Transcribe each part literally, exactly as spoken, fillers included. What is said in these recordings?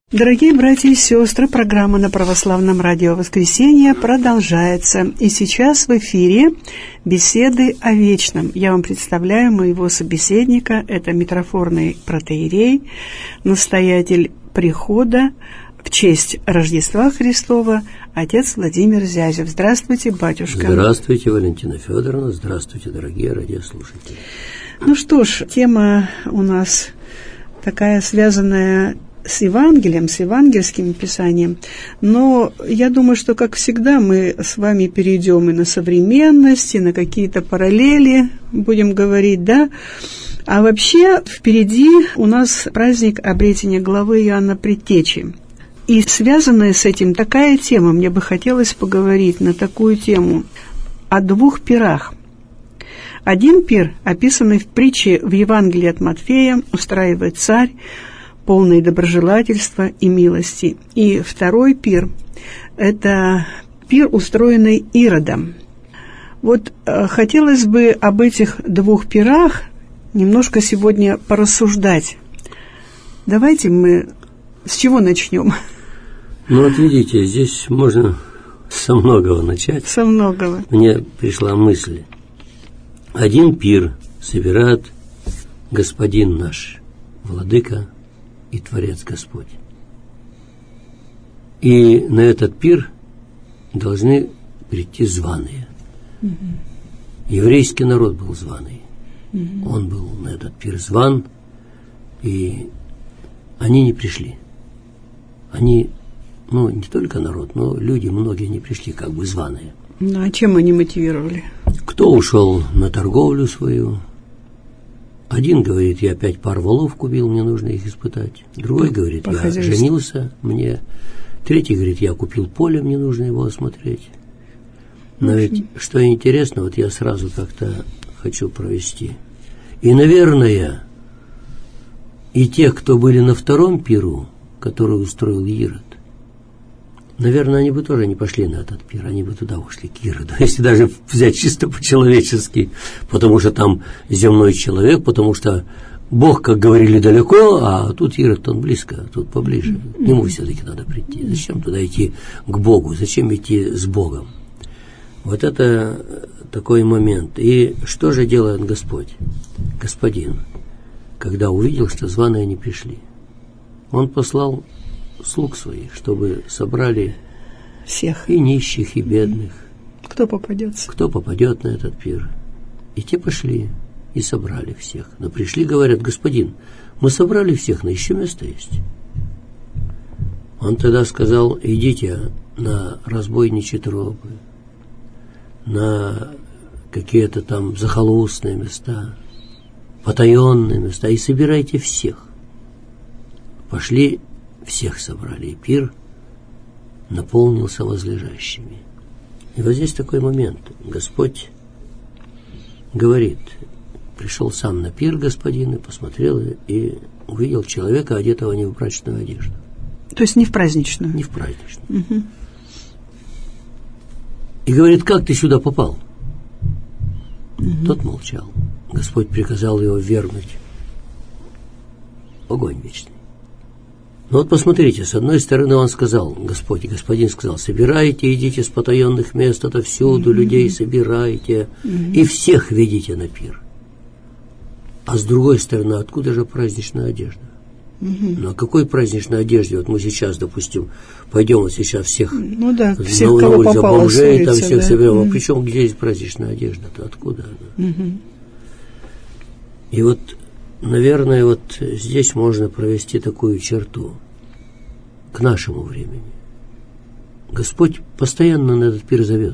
Дорогие братья и сестры, программа на Православном радио «Воскресенье» продолжается. И сейчас в эфире беседы о вечном. Я вам представляю моего собеседника. Это митрофорный протоиерей, настоятель прихода в честь Рождества Христова, отец Владимир Зязев. Здравствуйте, батюшка. Здравствуйте, Валентина Федоровна. Здравствуйте, дорогие радиослушатели. Ну что ж, тема у нас такая, связанная с Евангелием, с евангельским писанием, но я думаю, что, как всегда, мы с вами перейдем и на современность, и на какие-то параллели, будем говорить, да. А вообще впереди у нас праздник обретения главы Иоанна Предтечи. И связанная с этим такая тема, мне бы хотелось поговорить на такую тему, о двух пирах. Один пир, описанный в притче в Евангелии от Матфея, устраивает царь, полный доброжелательства и милости. И второй пир – это пир, устроенный Иродом. Вот э, хотелось бы об этих двух пирах немножко сегодня порассуждать. Давайте мы с чего начнем? Ну вот видите, здесь можно со многого начать. Со многого. Мне пришла мысль. Один пир собирает Господин наш, Владыка и Творец Господь. И на этот пир должны прийти званые. Угу. Еврейский народ был званый. Угу. Он был на этот пир зван, и они не пришли. Они, ну, не только народ, но люди, многие не пришли, как бы званые. Ну, а чем они мотивировали? Кто ушел на торговлю свою? Один говорит, я пять пар волов купил, мне нужно их испытать. Другой говорит, я женился, мне. Третий говорит, я купил поле, мне нужно его осмотреть. Но ведь, что интересно, вот я сразу как-то хочу провести. И, наверное, и те, кто были на втором пиру, который устроил Ирод, наверное, они бы тоже не пошли на этот пир, они бы туда ушли, к Ироду, если даже взять чисто по-человечески, потому что там земной человек, потому что Бог, как говорили, далеко, а тут Ирод, он близко, тут поближе. К нему все-таки надо прийти. Зачем туда идти к Богу? Зачем идти с Богом? Вот это такой момент. И что же делает Господь, Господин, когда увидел, что званые не пришли? Он послал слуг своих, чтобы собрали всех, и нищих, и бедных. Кто попадется? Кто попадет на этот пир. И те пошли и собрали всех. Но пришли, говорят, господин, мы собрали всех, но еще место есть. Он тогда сказал, идите на разбойничьи тропы, на какие-то там захолустные места, потаенные места, и собирайте всех. Пошли, всех собрали, и пир наполнился возлежащими. И вот здесь такой момент. Господь говорит, пришел сам на пир господин, и посмотрел, и увидел человека, одетого не в брачную одежду. То есть не в праздничную? Не в праздничную. Угу. И говорит, как ты сюда попал? Угу. Тот молчал. Господь приказал его ввергнуть в огонь вечный. Ну вот посмотрите, с одной стороны он сказал, Господь, Господин сказал, собирайте, идите с потаенных мест отовсюду, mm-hmm. людей собирайте, mm-hmm. и всех ведите на пир. А с другой стороны, откуда же праздничная одежда? Mm-hmm. Ну, о какой праздничной одежде? Вот мы сейчас, допустим, пойдем вот сейчас всех, ну, да, всех на кого улицу попало, бомжей, улица, там всех да? соберем. Mm-hmm. А причем где есть праздничная одежда-то? Откуда она? Mm-hmm. И вот, наверное, вот здесь можно провести такую черту к нашему времени. Господь постоянно на этот пир зовет.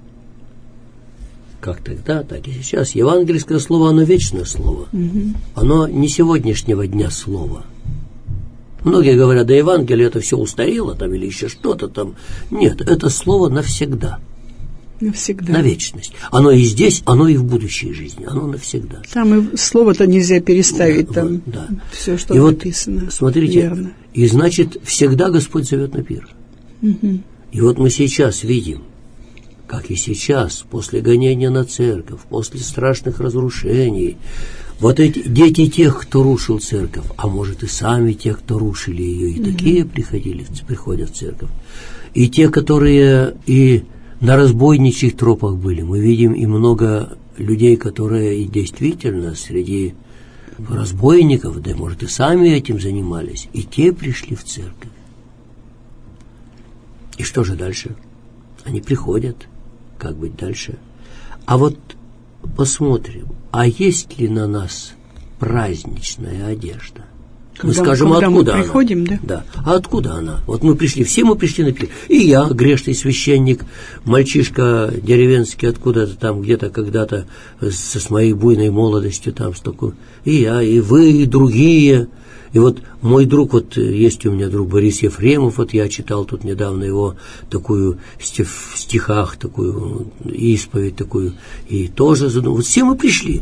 Как тогда, так и сейчас. Евангельское слово, оно вечное слово. Угу. Оно не сегодняшнего дня слово. Многие говорят, да Евангелие это все устарело там или еще что-то там. Нет, это слово навсегда. Навсегда. На вечность. Оно и здесь, оно и в будущей жизни. Оно навсегда. Там и слово-то нельзя переставить, да, там вот, да. все, что и написано. Вот, смотрите, верно. И значит, всегда Господь зовет на пир. Угу. И вот мы сейчас видим, как и сейчас, после гонения на церковь, после страшных разрушений, вот эти дети тех, кто рушил церковь, а может и сами те, кто рушили ее, и mm-hmm. такие приходили, приходят в церковь, и те, которые и на разбойничьих тропах были. Мы видим и много людей, которые и действительно среди разбойников, да, может, и сами этим занимались, и те пришли в церковь. И что же дальше? Они приходят. Как быть дальше? А вот посмотрим, а есть ли на нас праздничная одежда? Когда, мы скажем, когда откуда мы приходим, она? Да? Да. А откуда она? Вот мы пришли, все мы пришли на пир. И я, грешный священник, мальчишка деревенский, откуда-то там, где-то когда-то со с моей буйной молодостью там столько. И я, и вы, и другие. И вот мой друг, вот есть у меня друг Борис Ефремов, вот я читал тут недавно его такую в стихах, такую исповедь такую, и тоже задумал. Вот все мы пришли.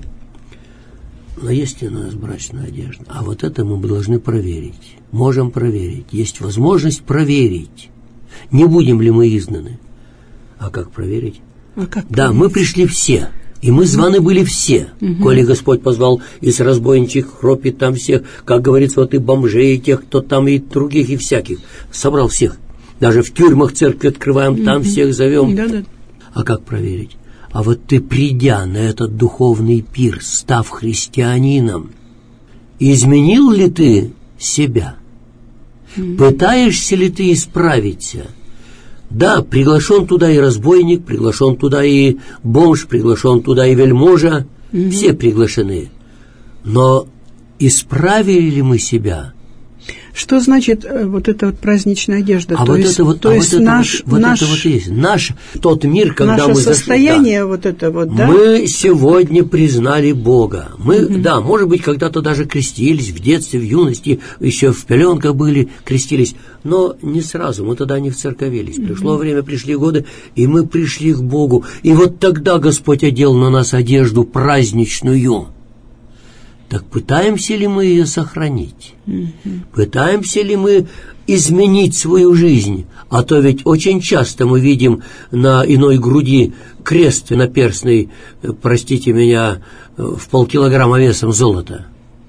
Но есть ли у нас брачная одежда? А вот это мы должны проверить. Можем проверить. Есть возможность проверить, не будем ли мы изгнаны. А как проверить? А как да, проверить? Мы пришли все. И мы званы были все. Угу. Коли Господь позвал из разбойничьих хропит там всех, как говорится, вот и бомжей, и тех, кто там, и других, и всяких. Собрал всех. Даже в тюрьмах церкви открываем, угу. там всех зовем. Да, да. А как проверить? А вот ты, придя на этот духовный пир, став христианином, изменил ли ты себя? Угу. Пытаешься ли ты исправиться? Да, приглашен туда и разбойник, приглашен туда и бомж, приглашен туда и вельможа, mm-hmm. все приглашены. Но исправили ли мы себя? Что значит э, вот эта вот праздничная одежда? А то вот есть, это вот, то а есть вот наш, это вот, наш, вот это вот есть. Наш тот мир, когда наше мы зашли. состояние Да, вот это вот, да? Мы сегодня признали Бога. Мы, mm-hmm. да, может быть, когда-то даже крестились в детстве, в юности, еще в пеленках были, крестились, но не сразу, мы тогда не вцерковились. Пришло mm-hmm. время, пришли годы, и мы пришли к Богу. И вот тогда Господь одел на нас одежду праздничную. Так пытаемся ли мы ее сохранить? Mm-hmm. Пытаемся ли мы изменить свою жизнь? А то ведь очень часто мы видим на иной груди крест наперстный, простите меня, в полкилограмма весом золота.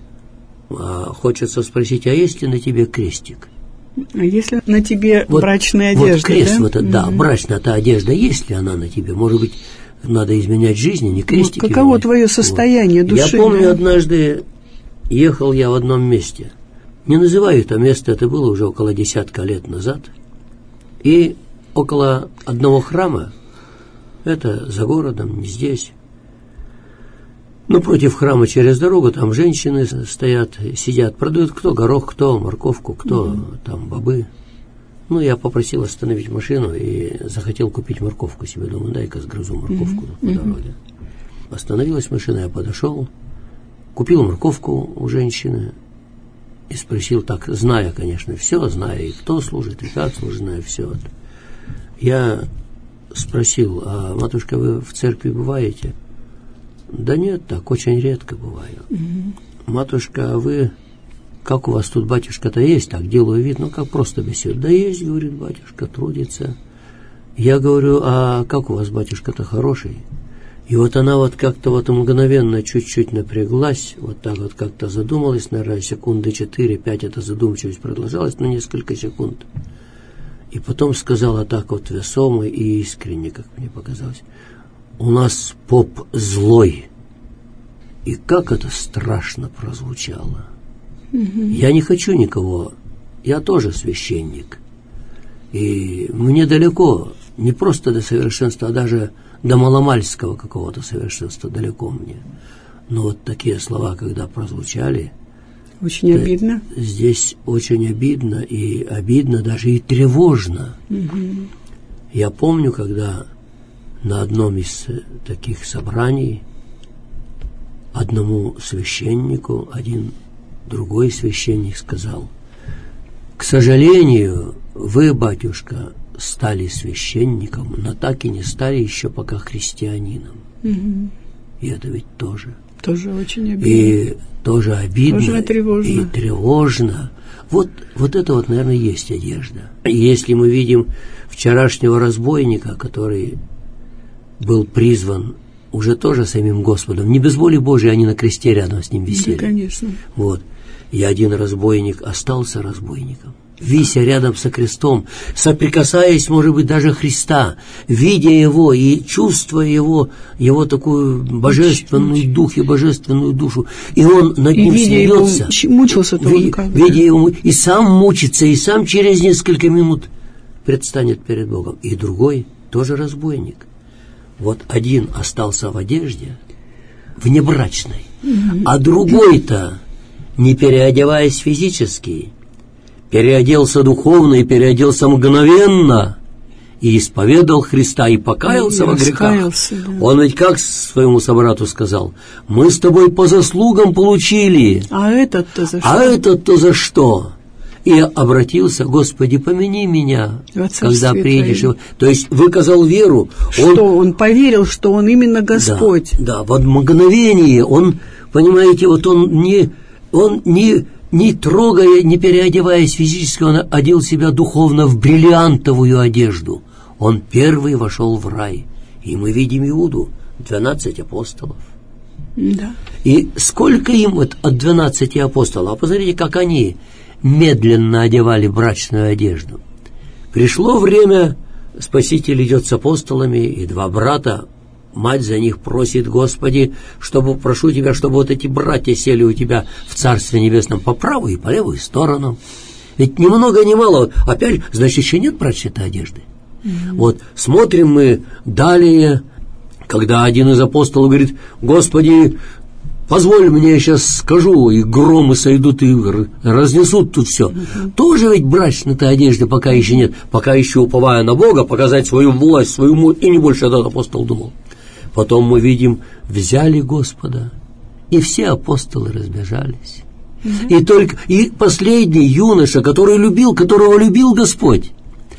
А хочется спросить, а есть ли на тебе крестик? А если на тебе вот, брачная одежда? Вот крест, да? вот, mm-hmm. да, брачная-то одежда, есть ли она на тебе? Может быть, надо изменять жизнь, не крестики. Ну, каково менять. Твое состояние вот. Души? Я помню, да? Однажды ехал я в одном месте. Не называю это место, это было уже около десятка лет назад. И около одного храма, это за городом, не здесь, но против храма через дорогу, там женщины стоят, сидят, продают кто горох, кто морковку, кто mm-hmm. там бобы. Ну, я попросил остановить машину и захотел купить морковку себе. Думаю, дай-ка сгрызу морковку mm-hmm. по дороге. Остановилась машина, я подошел, купил морковку у женщины и спросил так, зная, конечно, все, зная, и кто служит, и как служит, зная все. Я спросил, а, матушка, вы в церкви бываете? Да нет, так, очень редко бываю. Mm-hmm. Матушка, а вы... Как у вас тут батюшка-то есть? Так, делаю вид, ну как просто беседу. Да есть, говорит, батюшка, трудится. Я говорю, а как у вас батюшка-то хороший? И вот она вот как-то вот мгновенно чуть-чуть напряглась, вот так вот как-то задумалась, наверное, секунды четыре-пять эта задумчивость продолжалась, ну несколько секунд. И потом сказала так вот весомо и искренне, как мне показалось, у нас поп злой. И как это страшно прозвучало. Я не хочу никого, я тоже священник. И мне далеко, не просто до совершенства, а даже до маломальского какого-то совершенства далеко мне. Но вот такие слова, когда прозвучали... Очень обидно. Здесь очень обидно, и обидно даже и тревожно. Угу. Я помню, когда на одном из таких собраний одному священнику один... Другой священник сказал, к сожалению, вы, батюшка, стали священником, но так и не стали еще пока христианином. Угу. И это ведь тоже. Тоже очень обидно. И тоже обидно. Тоже тревожно. И тревожно. Вот, вот это вот, наверное, есть одежда. И если мы видим вчерашнего разбойника, который был призван уже тоже самим Господом. Не без воли Божией, они на кресте рядом с ним висели. Да, конечно. Вот. И один разбойник остался разбойником, вися рядом со крестом, соприкасаясь, может быть, даже Христа, видя Его и чувствуя Его, Его такую божественную дух и божественную душу. И Он над и ним смеется. Его, мучился-то ви, он как видя его, и сам мучится, и сам через несколько минут предстанет перед Богом. И другой тоже разбойник. Вот один остался в одежде, внебрачной, mm-hmm. а другой-то, не переодеваясь физически, переоделся духовно и переоделся мгновенно, и исповедал Христа, и покаялся и во грехах. Да. Он ведь как своему собрату сказал: мы с тобой по заслугам получили. А этот-то за что? А этот-то за что? И обратился: Господи, помяни меня, когда приедешь. Твоим. То есть выказал веру. Что он, он поверил, что он именно Господь. Да, да, в мгновение он, понимаете, вот он не, он не, не трогая, не переодеваясь физически, он одел себя духовно в бриллиантовую одежду. Он первый вошел в рай. И мы видим Иуду, двенадцать апостолов. Да. И сколько им вот от двенадцати апостолов? А посмотрите, как они медленно одевали брачную одежду. Пришло время, Спаситель идет с апостолами, и два брата, мать за них просит: Господи, чтобы, прошу Тебя, чтобы вот эти братья сели у Тебя в Царстве Небесном по правую и по левую сторону. Ведь ни много ни мало, опять, значит, еще нет брачной одежды. Mm-hmm. Вот, смотрим мы далее, когда один из апостолов говорит: Господи, позволь мне, я сейчас скажу, и громы сойдут, и разнесут тут все. Uh-huh. Тоже ведь брачной-то одежды пока еще нет, пока еще уповая на Бога, показать свою власть, свою мощь, и не больше этот апостол думал. Потом мы видим, взяли Господа, и все апостолы разбежались. Uh-huh. И только и последний юноша, который любил, которого любил Господь,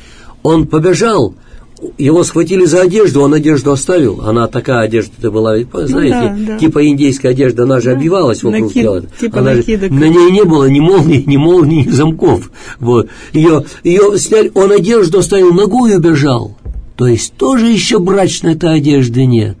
он побежал. Его схватили за одежду, он одежду оставил. Она такая одежда-то была, знаете, ну, да, да. типа индейская одежда, она же да. обвивалась вокруг Накид, тела. Типа она же, на ней не было ни молний, ни молний, ни замков. Вот. Ее, ее сняли, он одежду оставил, ногою бежал. То есть тоже еще брачной-то одежды нет.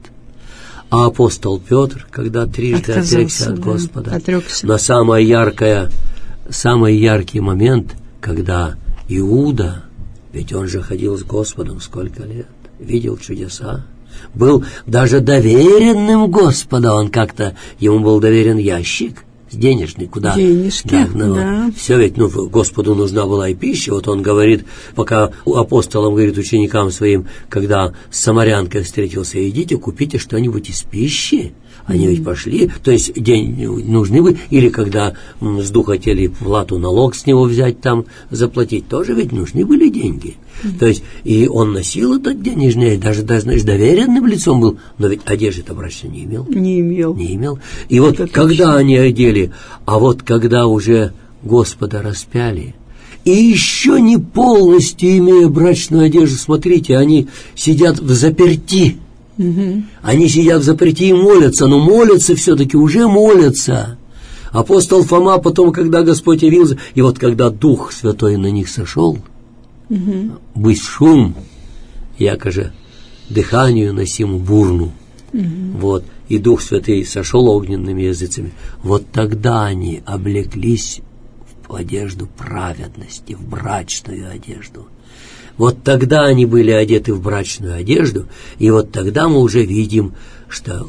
А апостол Петр, когда трижды Отказался, отрекся от да, Господа, отрекся. На самое яркое, самый яркий момент, когда Иуда, ведь он же ходил с Господом сколько лет, видел чудеса, был даже доверенным Господа, он как-то, ему был доверен ящик денежный, куда... Денежки, да. Ну, да. Все ведь, ну, Господу нужна была и пища, вот он говорит, пока апостолам говорит, ученикам своим, когда с самарянкой встретился: идите, купите что-нибудь из пищи. Они mm-hmm. ведь пошли, то есть деньги нужны бы, или когда с духа хотели плату, налог с него взять, там заплатить, тоже ведь нужны были деньги. Mm-hmm. То есть, и он носил этот денежный, даже, даже знаешь, доверенным лицом был, но ведь одежды-то брачной не имел. Не имел. Не имел. И вот это когда точно. Они одели, а вот когда уже Господа распяли, и еще не полностью имея брачную одежду, смотрите, они сидят в заперти. Угу. Они сидят в заперти и молятся, но молятся все-таки, уже молятся. Апостол Фома потом, когда Господь явился, и вот когда Дух Святой на них сошел, угу. быть шум, яко же дыханию носиму бурну, угу. вот, и Дух Святый сошел огненными языцами, вот тогда они облеклись в одежду праведности, в брачную одежду. Вот тогда они были одеты в брачную одежду, и вот тогда мы уже видим, что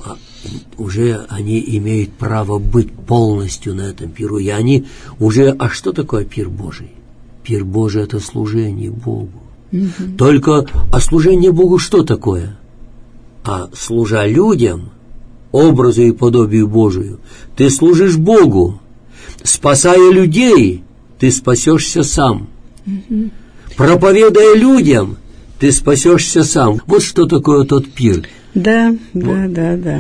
уже они имеют право быть полностью на этом пиру, и они уже... А что такое пир Божий? Пир Божий — это служение Богу. Угу. Только, а служение Богу что такое? А служа людям, образу и подобию Божию, ты служишь Богу. Спасая людей, ты спасешься сам. Угу. Проповедуя людям, ты спасешься сам. Вот что такое тот пир. Да, вот. да, да, да.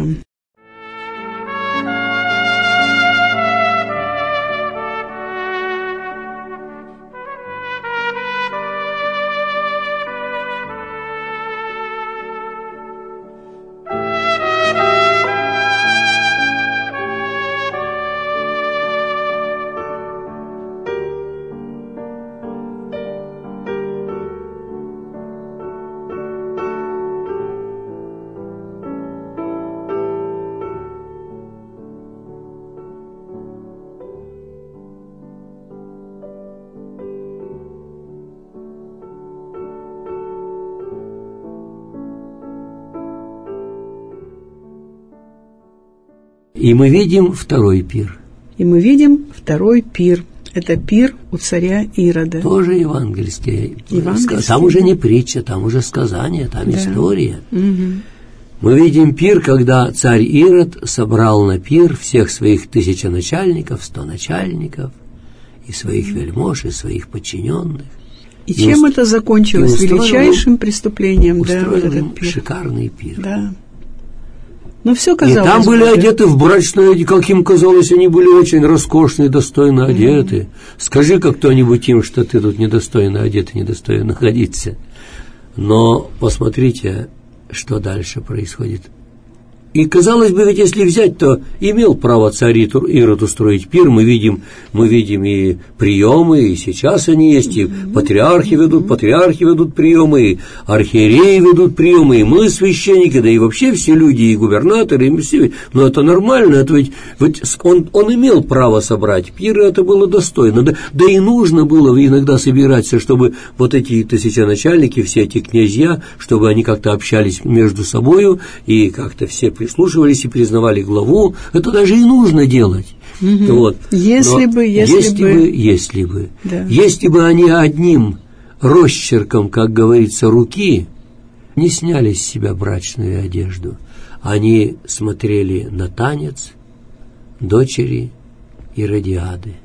И мы видим второй пир. И мы видим второй пир. Это пир у царя Ирода. Тоже евангельские. Евангельские. Там уже не притча, там уже сказание, там да. история. Угу. Мы видим пир, когда царь Ирод собрал на пир всех своих тысяченачальников, стоначальников, и своих вельмож, и своих подчиненных. И, и чем уст... это закончилось? Величайшим преступлением. Устроил да, вот им этот пир. Шикарный пир. Да. Но все казалось. И там были бы, одеты в брачное, как им казалось, они были очень роскошные, достойно одеты. Mm-hmm. Скажи-ка кто-нибудь им, что ты тут недостойно одет и недостойно находиться. Но посмотрите, что дальше происходит. И, казалось бы, ведь если взять, то имел право царь Ирод устроить пир. Мы видим, мы видим и приемы, и сейчас они есть, и патриархи ведут, патриархи ведут приемы, и архиереи ведут приемы, и мы, священники, да и вообще все люди, и губернаторы, и все. Но это нормально, это ведь, ведь он, он имел право собрать пир, и это было достойно. Да, да и нужно было иногда собираться, чтобы вот эти тысяченачальники, все эти князья, чтобы они как-то общались между собою, и как-то все прислушивались и признавали главу, это даже и нужно делать. Угу. Вот. Если Но бы, если, если бы, бы, если бы, да. если бы они одним росчерком, как говорится, руки не сняли с себя брачную одежду, они смотрели на танец дочери Иродиады.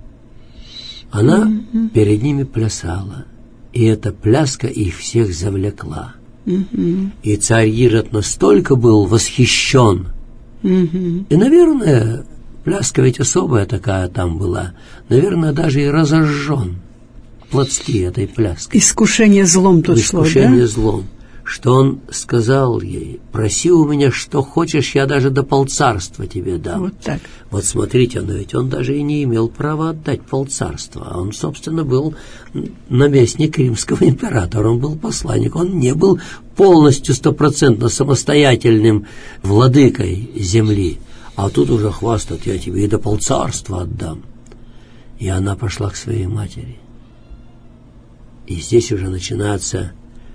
Она угу. перед ними плясала, и эта пляска их всех завлекла. Uh-huh. И царь Ирод настолько был восхищен. Uh-huh. И, наверное, пляска ведь особая такая там была. Наверное, даже и разожжен плотски этой пляской. Искушение злом тут шло, да? Искушение злом. Что он сказал ей: проси у меня, что хочешь, я даже до полцарства тебе дам. Вот так. Вот смотрите, но ведь он даже и не имел права отдать полцарства. А он, собственно, был наместник римского императора, он был посланник, он не был полностью стопроцентно самостоятельным владыкой земли. А тут уже хвастает: я тебе и до полцарства отдам. И она пошла к своей матери. И здесь уже начинается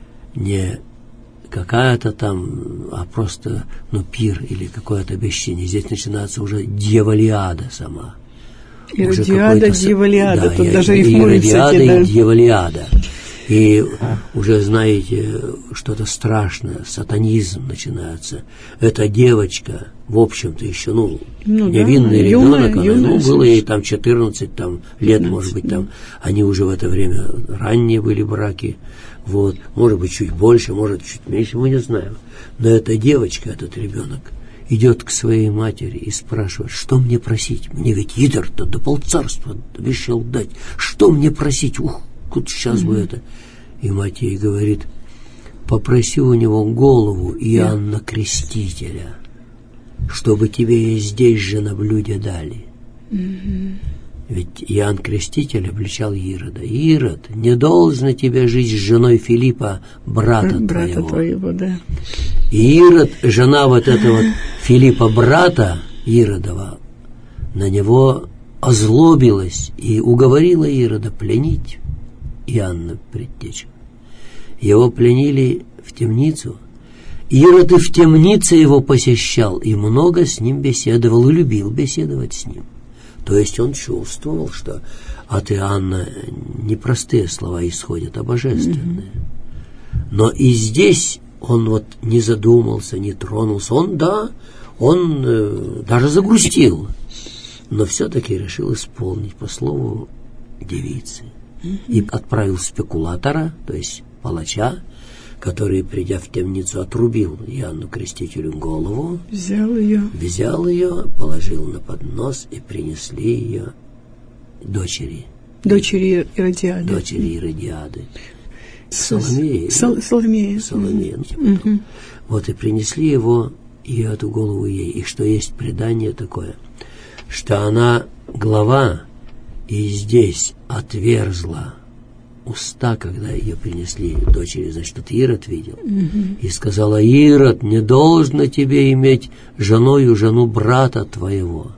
не какая-то там, а просто, ну, пир или какое-то обещание. Здесь начинается уже дьяволиада сама. Иродиада, дьяволиада, да, тут я, даже рифмуется. Иродиада да. и дьяволиада. И уже, знаете, что-то страшное, сатанизм начинается. Эта девочка, в общем-то, еще, ну, ну невинный да, ребенок, юная, она, юная, ну, было ей там четырнадцать там, лет, пятнадцать, может быть, там, они уже в это время ранние были браки. Вот, может быть, чуть больше, может, чуть меньше, мы не знаем. Но эта девочка, этот ребенок, идет к своей матери и спрашивает: что мне просить? Мне ведь Идор-то до полцарства обещал дать. Что мне просить? Ух, тут сейчас mm-hmm. бы это. И мать ей говорит: попроси у него голову Иоанна Крестителя, чтобы тебе здесь же на блюде дали. Mm-hmm. Ведь Иоанн Креститель обличал Ирода: Ирод, не должно тебе жить с женой Филиппа, брата, брата твоего. твоего, да. И Ирод, жена вот этого Филиппа, брата Иродова, на него озлобилась и уговорила Ирода пленить Иоанна Предтечу. Его пленили в темницу. Ирод и в темнице его посещал, и много с ним беседовал, и любил беседовать с ним. То есть он чувствовал, что от Иоанна не простые слова исходят, а божественные. Mm-hmm. Но и здесь он вот не задумался, не тронулся. Он, да, он э, даже загрустил, но все-таки решил исполнить по слову девицы. Mm-hmm. И отправил спекулятора, то есть палача, который, придя в темницу, отрубил Иоанну Крестителю голову, взял ее, взял ее, положил на поднос и принесли ее дочери. Дочери Иродиады. Дочери Иродиады. Соломея. Сол, Соломея. Соломея. Mm-hmm. Вот и принесли его, ее эту голову ей. И что есть предание такое, что она глава и здесь отверзла уста, когда ее принесли дочери, значит, это Ирод видел, mm-hmm. и сказала: Ирод, не должно тебе иметь женою жену брата твоего.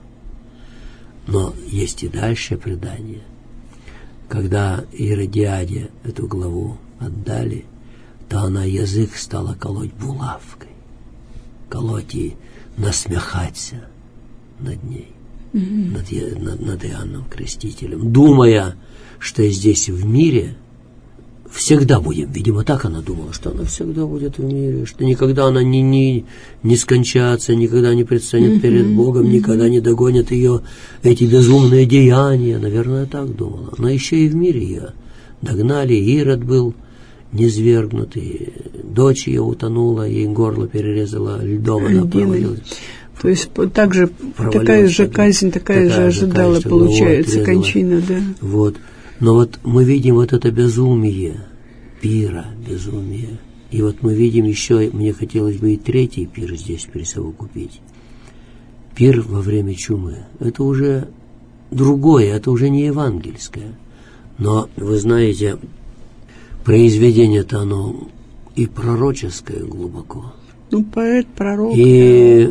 Но есть и дальше предание. Когда Иродиаде эту главу отдали, то она язык стала колоть булавкой, колоть и насмехаться над ней, mm-hmm. над, над, над Иоанном Крестителем, думая, что здесь в мире всегда будем. Видимо, так она думала, что она всегда будет в мире, что никогда она не, не, не скончается, никогда не предстанет mm-hmm. перед Богом, mm-hmm. никогда не догонят ее эти безумные деяния. Наверное, так думала. Но еще и в мире ее догнали. Ирод был низвергнутый, дочь ее утонула, ей горло перерезала льдом, она провалилась. То есть также такая же казнь, такая, такая же ожидала, казнь, получается, кончина, да. Вот. Но вот мы видим вот это безумие, пира, безумие. И вот мы видим еще, мне хотелось бы и третий пир здесь присовокупить. Пир во время чумы. Это уже другое, это уже не евангельское. Но, вы знаете, произведение-то оно и пророческое глубоко. Ну, поэт, пророк. И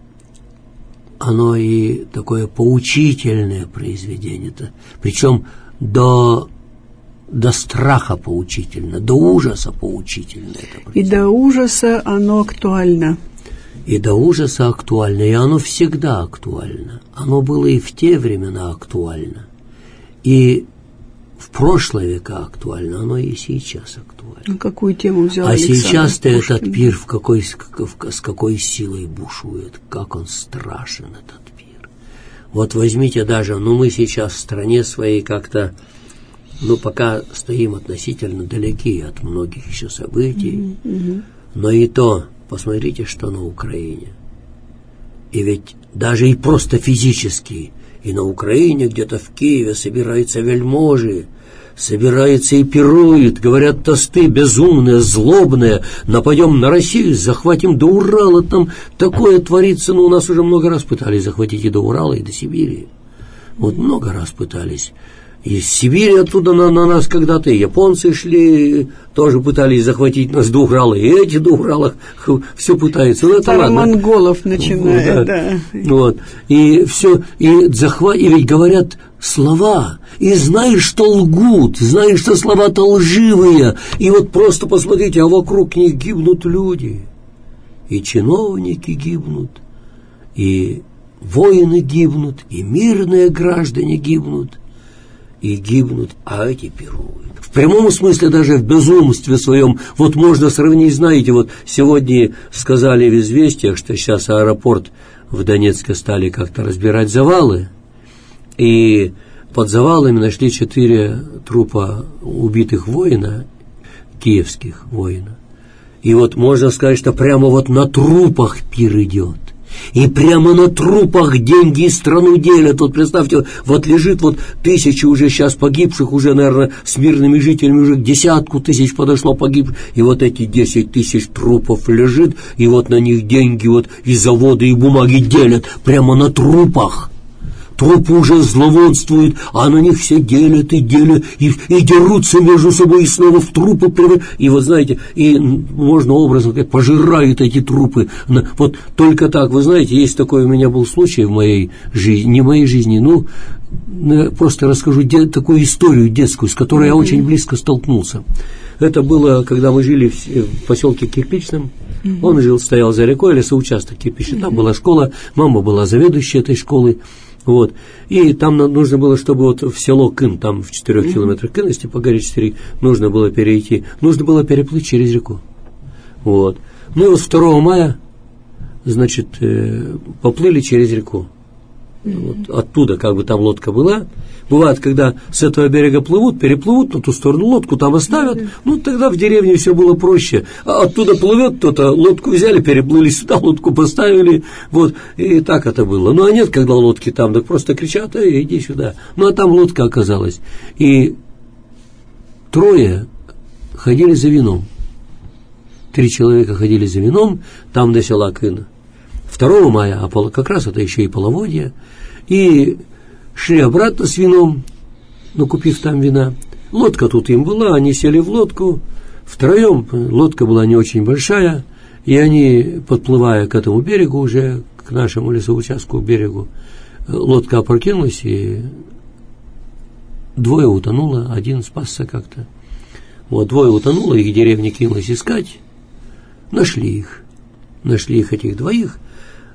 оно и такое поучительное произведение-то. Причем до, до страха поучительно, до ужаса поучительно. Это и до ужаса оно актуально. И до ужаса актуально, и оно всегда актуально. Оно было и в те времена актуально, и в прошлые века актуально, оно и сейчас актуально. А какую тему взял А Александр сейчас-то Пушкин? Этот пир в какой, с какой силой бушует, как он страшен, этот пир. Вот возьмите даже, ну мы сейчас в стране своей как-то, ну пока стоим относительно далеки от многих еще событий, mm-hmm. но и то, посмотрите, что на Украине. И ведь даже и просто физически, и на Украине, где-то в Киеве собираются вельможи, собираются и пируют, говорят тосты безумные, злобные, нападем на Россию, захватим до Урала, там такое творится, но у нас уже много раз пытались захватить и до Урала, и до Сибири. Вот много раз пытались. Из Сибири оттуда на, на нас когда-то и японцы шли, тоже пытались захватить нас до Урала, и эти до Урала все пытаются. Ну, это ладно. Монголов начиная, вот, да. Вот. И все, и захват, и ведь говорят слова, и знаешь, что лгут, знаешь, что слова-то лживые, и вот просто посмотрите, а вокруг них гибнут люди, и чиновники гибнут, и воины гибнут, и мирные граждане гибнут, и гибнут, а эти пируют. В прямом смысле даже в безумстве своем. Вот можно сравнить, знаете, вот сегодня сказали в известиях, что сейчас аэропорт в Донецке стали как-то разбирать завалы, и под завалами нашли четыре трупа убитых воина, киевских воинов. И вот можно сказать, что прямо вот на трупах пир идет. И прямо на трупах деньги и страну делят. Вот представьте, вот лежит вот тысячи уже сейчас погибших, уже, наверное, с мирными жителями уже к десятку тысяч подошло погибших. И вот эти десять тысяч трупов лежит, и вот на них деньги вот и заводы, и бумаги делят прямо на трупах. Трупы уже зловонствуют, а на них все делят и делят, и, и дерутся между собой, и снова в трупы превращают. И вот знаете, и можно образно сказать, пожирают эти трупы. Вот только так, вы знаете, есть такой у меня был случай в моей жизни, не в моей жизни, ну, просто расскажу де, такую историю детскую, с которой mm-hmm. я очень близко столкнулся. Это было, когда мы жили в, в поселке Кирпичном. Mm-hmm. Он жил, стоял за рекой, лесоучасток кирпичный, там mm-hmm. была школа, мама была заведующей этой школы. Вот. И там нужно было, чтобы вот в село Кын, там в четырех mm-hmm. километрах Кынности по Гореческой нужно было перейти, нужно было переплыть через реку. Вот. Ну и вот второго мая, значит, э, поплыли через реку. Mm-hmm. Вот, оттуда как бы там лодка была. Бывает, когда с этого берега плывут, переплывут на ту сторону, лодку там оставят, mm-hmm. ну тогда в деревне все было проще. А оттуда плывет кто-то, лодку взяли, переплыли сюда, лодку поставили, вот, и так это было. Ну а нет, когда лодки там, так просто кричат, эй, иди сюда. Ну а там лодка оказалась. И трое ходили за вином. Три человека ходили за вином, там до села Кына. второго мая, а как раз это еще и половодье, и шли обратно с вином, ну, купив там вина. Лодка тут им была, они сели в лодку, втроем, лодка была не очень большая, и они, подплывая к этому берегу уже, к нашему лесоучастку берегу, лодка опрокинулась, и двое утонуло, один спасся как-то. Вот, двое утонуло, их деревня кинулась искать, нашли их, нашли их, этих двоих,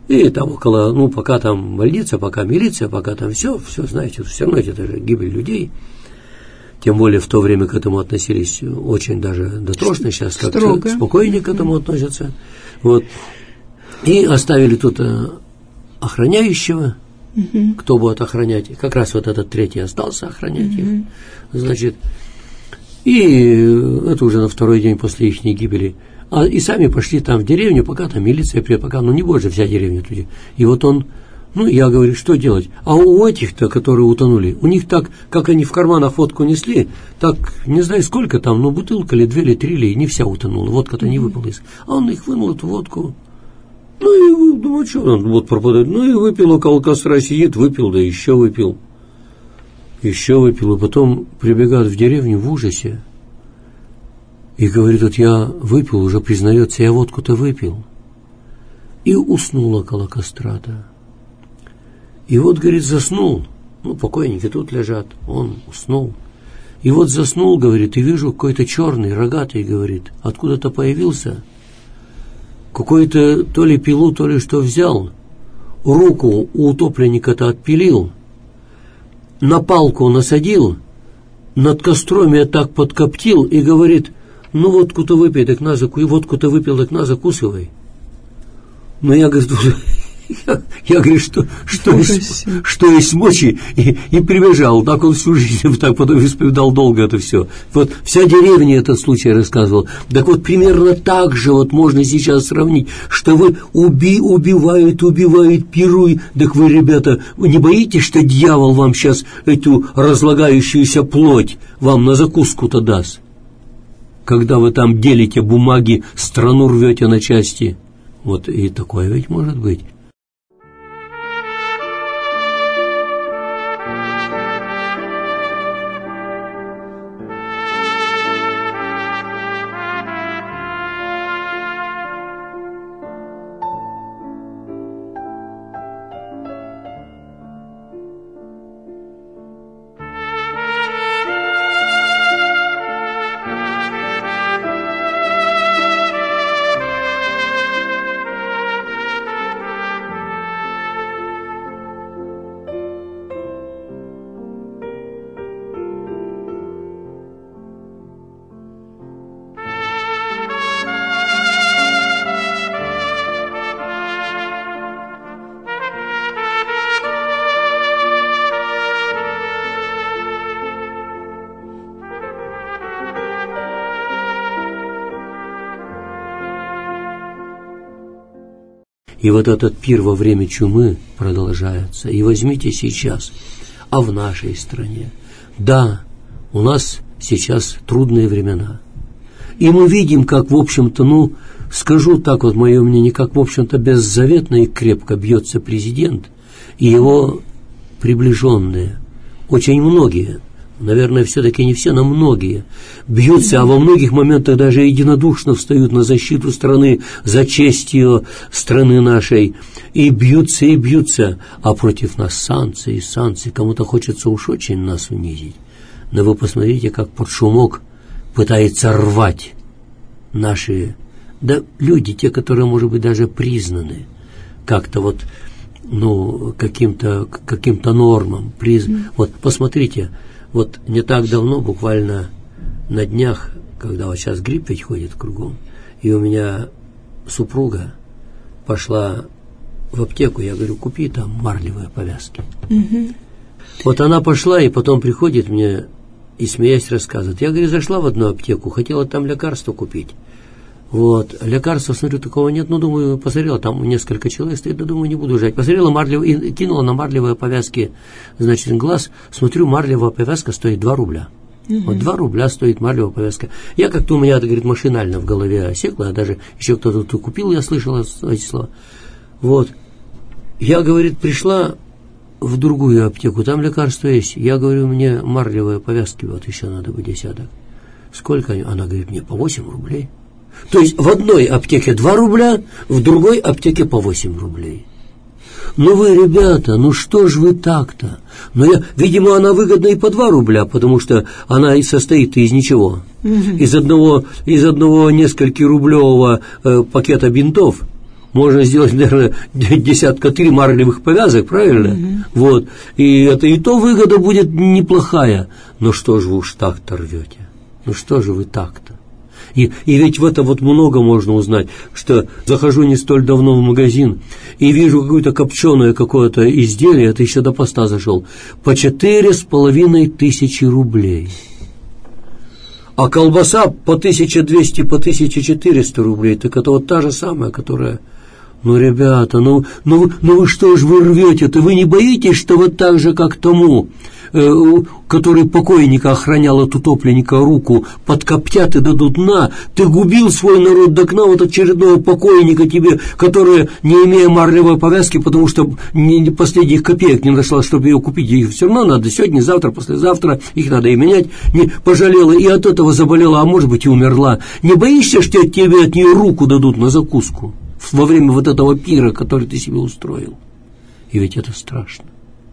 И там около, ну, пока там больница, пока милиция, пока там все, все, знаете, все равно это же гибель людей. Тем более в то время к этому относились очень даже дотошно, сейчас как-то спокойнее к этому относятся. Вот. И оставили тут охраняющего, угу. Кто будет охранять. Как раз вот этот третий остался охранять угу. их. Значит, и это уже на второй день после их гибели. А и сами пошли там в деревню, пока там милиция приедет, пока, ну не будет же вся деревня туда. И вот он, ну я говорю, что делать? А у этих-то, которые утонули, у них так, как они в карманах водку несли, так, не знаю сколько там, ну бутылка или две или три, или не вся утонула, водка-то не выпала из. А он их вынул, эту водку. Ну и думаю, что он вот пропадает. Ну и выпил, около костра сидит, выпил, да еще выпил. Еще выпил, и потом прибегает в деревню в ужасе. И говорит, вот я выпил, уже признается, я водку-то выпил. И уснул около костра-то. И вот, говорит, заснул. Ну, покойники тут лежат. Он уснул. И вот заснул, говорит, и вижу, какой-то черный, рогатый, говорит, откуда-то появился. Какой-то то ли пилу, то ли что взял. Руку у утопленника-то отпилил. На палку насадил. Над костром я так подкоптил и говорит, ну водку-то выпей, так на закусывай, водку-то выпил, так на закусывай. Ну я, говорит, я, я говорю, что, что, есть, что есть мочи, и, и прибежал. Так он всю жизнь, так потом исповедал долго это все. Вот вся деревня этот случай рассказывал. Так вот примерно так же вот можно сейчас сравнить, что вы уби, убивают, убивают, пируют. Так вы, ребята, вы не боитесь, что дьявол вам сейчас эту разлагающуюся плоть вам на закуску-то даст? Когда вы там делите бумаги, страну рвете на части. Вот и такое ведь может быть. И вот этот пир во время чумы продолжается. И возьмите сейчас, а в нашей стране. Да, у нас сейчас трудные времена. И мы видим, как, в общем-то, ну, скажу так вот мое мнение, как, в общем-то, беззаветно и крепко бьется президент и его приближенные. Очень многие, наверное, все-таки не все, но многие бьются, а во многих моментах даже единодушно встают на защиту страны, за честь ее страны нашей, и бьются, и бьются, а против нас санкции, санкции, кому-то хочется уж очень нас унизить. Но вы посмотрите, как под шумок пытается рвать наши, да, люди, те, которые, может быть, даже признаны как-то вот, ну, каким-то, каким-то нормам, приз... mm. Вот, посмотрите, вот не так давно, буквально на днях, когда вот сейчас грипп ведь ходит кругом, и у меня супруга пошла в аптеку, я говорю, купи там марлевые повязки. Mm-hmm. Вот она пошла, и потом приходит мне и, смеясь, рассказывает. Я, говорю, зашла в одну аптеку, хотела там лекарство купить. Вот, лекарства, смотрю, такого нет, ну, думаю, посмотрела, там несколько человек стоит, да, думаю, не буду жать. Посмотрела марлевые, и кинула на марлевые повязки, значит, глаз, смотрю, марлевая повязка стоит два рубля. Угу. Вот два рубля стоит марлевая повязка. Я как-то у меня, это, говорит, машинально в голове осекло, а даже еще кто-то тут купил, я слышала эти слова. Вот, я, говорит, пришла в другую аптеку, там лекарства есть. Я говорю, мне марлевые повязки, вот еще надо бы десяток. Сколько они? Она говорит, мне по восемь рублей. То есть в одной аптеке два рубля, в другой аптеке по восемь рублей. Ну вы, ребята, ну что ж вы так-то? Ну я, видимо, она выгодна и по два рубля, потому что она и состоит из ничего. Угу. Из одного, из одного несколькирублевого э, пакета бинтов можно сделать, наверное, десятка три марлевых повязок, правильно? Mm-hmm. Вот. И это и то выгода будет неплохая. Но что же вы уж так-то рвете? Ну что же вы так-то? И, и ведь в это вот много можно узнать, что захожу не столь давно в магазин и вижу какое-то копченое какое-то изделие, это еще до поста зашел, по четыре с половиной тысячи рублей. А колбаса по тысяча двести, по тысяча четыреста рублей, так это вот та же самая, которая... Ну, ребята, ну, ну, ну вы что ж вы рвете-то? Вы не боитесь, что вот так же, как тому, э, который покойника охранял от утопленника руку, подкоптят и дадут на, ты губил свой народ до дна вот очередного покойника тебе, который, не имея марлевой повязки, потому что ни, последних копеек не нашла, чтобы ее купить, их все равно надо сегодня, завтра, послезавтра, их надо и менять, не пожалела и от этого заболела, а может быть и умерла. Не боишься, что тебе от нее руку дадут на закуску во время вот этого пира, который ты себе устроил? И ведь это страшно.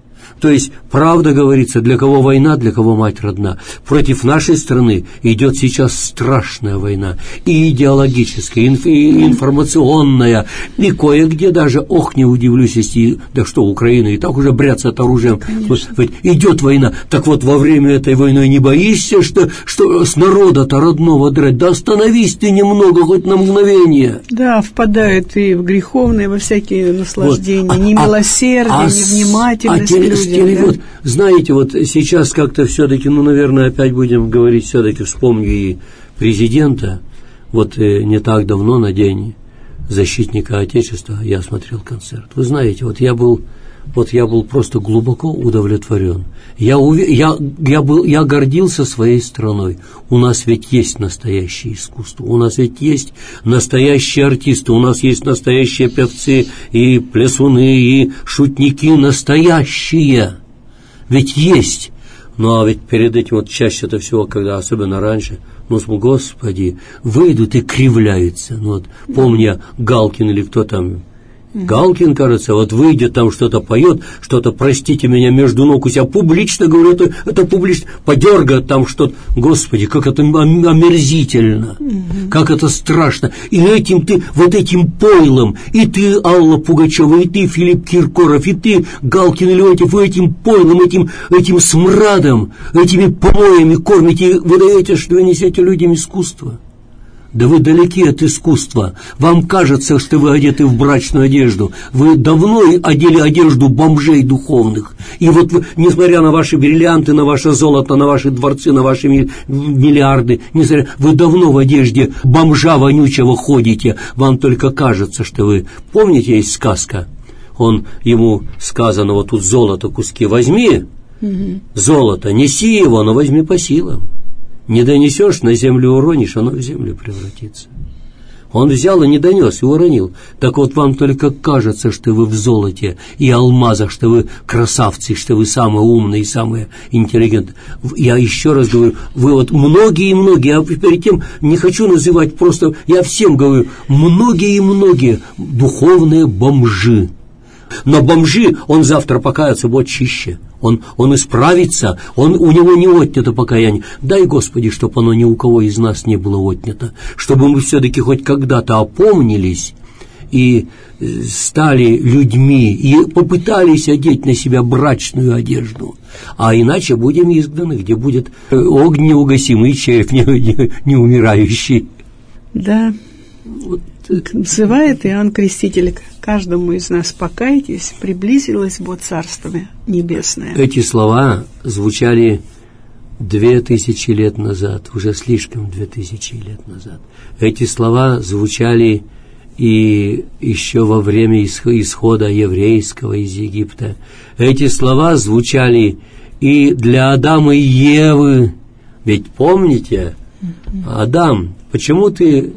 То есть, правда говорится, для кого война, для кого мать родна. Против нашей страны идет сейчас страшная война, и идеологическая, и информационная, и кое-где даже, ох, не удивлюсь, если, да что, Украина и так уже бряцает оружием, вот, идет война. Так вот, во время этой войны не боишься, что, что с народа-то родного драть? Да остановись ты немного, хоть на мгновение. Да, впадают и в греховные, во всякие наслаждения, вот. Немилосердие, а, невнимательность. А Да? Вот, знаете, вот сейчас как-то все-таки, ну, наверное, опять будем говорить, все-таки вспомню и президента. Вот э, не так давно, на День защитника Отечества, я смотрел концерт. Вы знаете, вот я был, вот я был просто глубоко удовлетворен. Я, уве- я, я, был, я гордился своей страной. У нас ведь есть настоящее искусство, у нас ведь есть настоящие артисты, у нас есть настоящие певцы и плясуны, и шутники настоящие. Ведь есть. Ну, а ведь перед этим вот чаще-то всего, когда, особенно раньше, ну, Господи, выйдут и кривляются. Ну, вот, помня Галкин или кто там, Галкин, кажется, вот выйдет, там что-то поет, что-то, простите меня, между ног у себя публично, говорю, это, это публично, подергает там что-то. Господи, как это омерзительно, угу. Как это страшно. И этим ты, вот этим пойлом, и ты, Алла Пугачева, и ты, Филипп Киркоров, и ты, Галкин и Леонтьев, вы этим пойлом, этим, этим смрадом, этими помоями кормите, вы даете, что вы несете людям искусство. Да вы далеки от искусства. Вам кажется, что вы одеты в брачную одежду. Вы давно одели одежду бомжей духовных. И вот вы, несмотря на ваши бриллианты, на ваше золото, на ваши дворцы, на ваши миллиарды, несмотря, вы давно в одежде бомжа вонючего ходите. Вам только кажется, что вы... Помните, есть сказка? Он, ему сказано, вот тут золото куски возьми, угу. Золото, неси его, но возьми по силам. Не донесешь, на землю уронишь, оно в землю превратится. Он взял и не донес, и уронил. Так вот, вам только кажется, что вы в золоте и алмазах, что вы красавцы, что вы самые умные и самые интеллигентные. Я еще раз говорю, вы вот многие и многие, я перед тем не хочу называть, просто я всем говорю, многие и многие духовные бомжи. Но бомжи, он завтра покается, будет чище. Он, он исправится, он, у него не отнято покаяние. Дай, Господи, чтобы оно ни у кого из нас не было отнято, чтобы мы все-таки хоть когда-то опомнились и стали людьми, и попытались одеть на себя брачную одежду. А иначе будем изгнаны, где будет огонь неугасимый, череп не, не, не умирающий. Да. Вот. Взывает Иоанн Креститель: каждому из нас покайтесь, приблизилось бы Царствие Небесное. Эти слова звучали две тысячи лет назад, уже слишком две тысячи лет назад. Эти слова звучали и еще во время исхода еврейского из Египта. Эти слова звучали и для Адама и Евы. Ведь помните, Адам, почему ты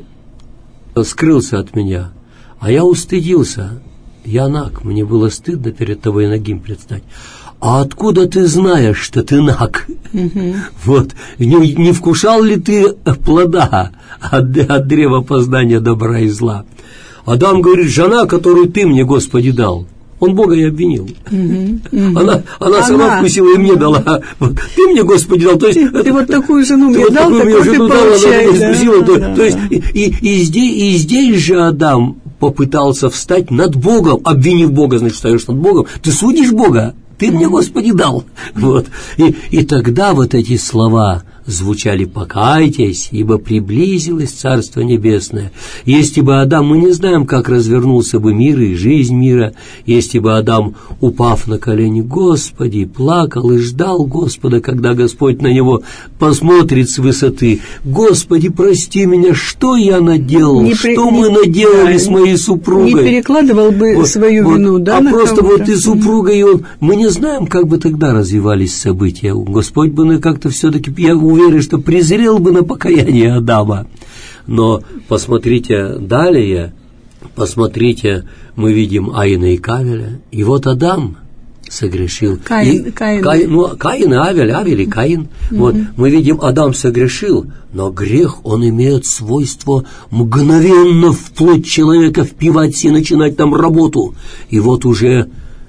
скрылся от меня? А я устыдился. Я наг, мне было стыдно перед тобой нагим предстать. А откуда ты знаешь, что ты наг? Mm-hmm. Вот. Не, не вкушал ли ты плода от, от древа познания добра и зла? Адам говорит: жена, которую ты мне, Господи, дал. Он Бога и обвинил. Mm-hmm. Mm-hmm. Она, она, она сама вкусила и мне дала. Вот. Ты мне, Господи, дал. То есть, ты, это, ты вот такую жену мне вот дал, такую такую жену ты дал, получай. она меня вкусила. Да, то, да, то есть, да. и, и, и, здесь, и здесь же Адам попытался встать над Богом, обвинив Бога, значит, встаешь над Богом, ты судишь Бога, ты мне, Господи, дал. Вот. И, и тогда вот эти слова звучали: «Покайтесь, ибо приблизилось Царство Небесное». Если бы Адам, мы не знаем, как развернулся бы мир и жизнь мира, если бы Адам, упав на колени, Господи, плакал и ждал Господа, когда Господь на него посмотрит с высоты: «Господи, прости меня, что я наделал, не что при... мы наделали не, с моей супругой». Не перекладывал бы вот, свою вот, вину, да, а на просто кого-то. Вот и супруга, и он. Мы не знаем, как бы тогда развивались события. Господь бы ну, как-то все-таки, я уверен, что презрел бы на покаяние Адама. Но посмотрите далее, посмотрите, мы видим Аина и Кавеля, и вот Адам согрешил. Каин, и, Каин. Каин, ну, Каин и Авель, Авель и Каин. Mm-hmm. Вот, мы видим, Адам согрешил, но грех, он имеет свойство мгновенно в плоть человека впиваться и начинать там работу. И вот уже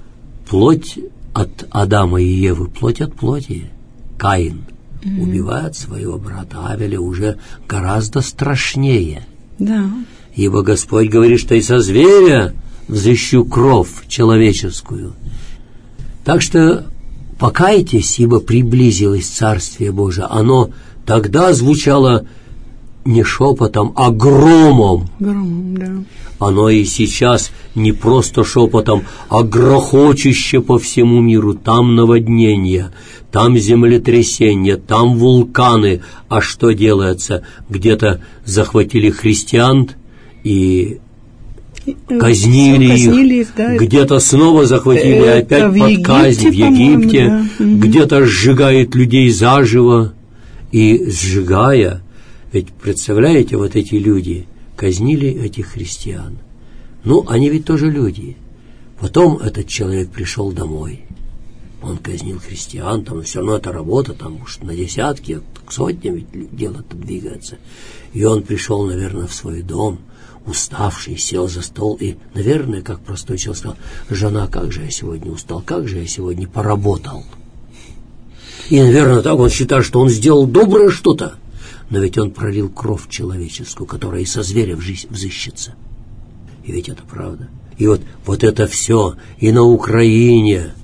плоть от Адама и Евы, плоть от плоти. Каин mm-hmm. убивает своего брата Авеля уже гораздо страшнее. Да. Ибо Господь говорит, что и со зверя взыщу кровь человеческую. Так что покайтесь, ибо приблизилось Царствие Божие. Оно тогда звучало не шепотом, а громом. Громом, да. Оно и сейчас не просто шепотом, а грохочуще по всему миру. Там наводнения, там землетрясения, там вулканы. А что делается? Где-то захватили христиан и казнили, казнили их, их да, где-то снова захватили это опять под Египте, казнь в Египте, да. Где-то сжигают людей заживо, и сжигая, ведь представляете, вот эти люди казнили этих христиан. Ну, они ведь тоже люди. Потом этот человек пришел домой, он казнил христиан, там все равно это работа, там уж на десятки, к сотням ведь дело-то двигается. И он пришел, наверное, в свой дом, уставший, сел за стол и, наверное, как простой человек сказал: «Жена, как же я сегодня устал, как же я сегодня поработал». И, наверное, так он считает, что он сделал доброе что-то, но ведь он пролил кровь человеческую, которая и со зверя взыщется. И ведь это правда. И вот, вот это все и на Украине,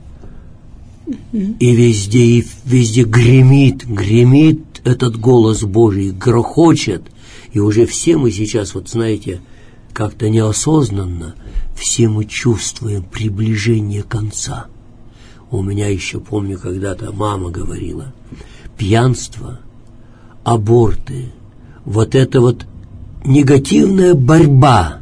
и везде, и везде гремит, гремит этот голос Божий, грохочет. И уже все мы сейчас, вот знаете, как-то неосознанно, все мы чувствуем приближение конца. У меня еще, помню, когда-то мама говорила: пьянство, аборты, вот эта вот негативная борьба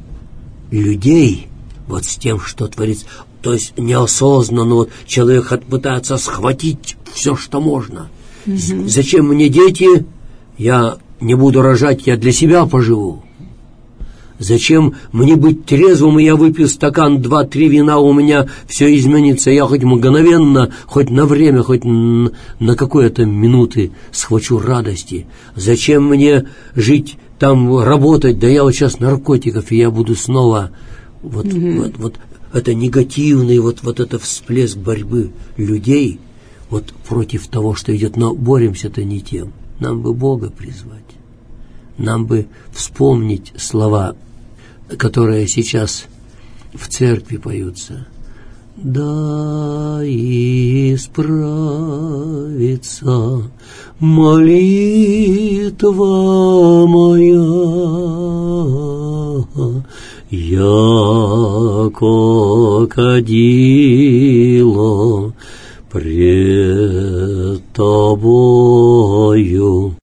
людей вот с тем, что творится, то есть неосознанно вот человек пытается схватить все, что можно. Mm-hmm. Зачем мне дети? Я не буду рожать, я для себя поживу. Зачем мне быть трезвым, и я выпью стакан, два-три вина, у меня все изменится, я хоть мгновенно, хоть на время, хоть на какое-то минуты схвачу радости. Зачем мне жить там, работать, да я вот сейчас наркотиков, и я буду снова... Вот, mm-hmm. вот, вот это негативный, вот, вот это всплеск борьбы людей вот против того, что идет, но боремся-то не тем. Нам бы Бога призвать, нам бы вспомнить слова, которые сейчас в церкви поются. Да исправится молитва моя, яко кадило пред тобою.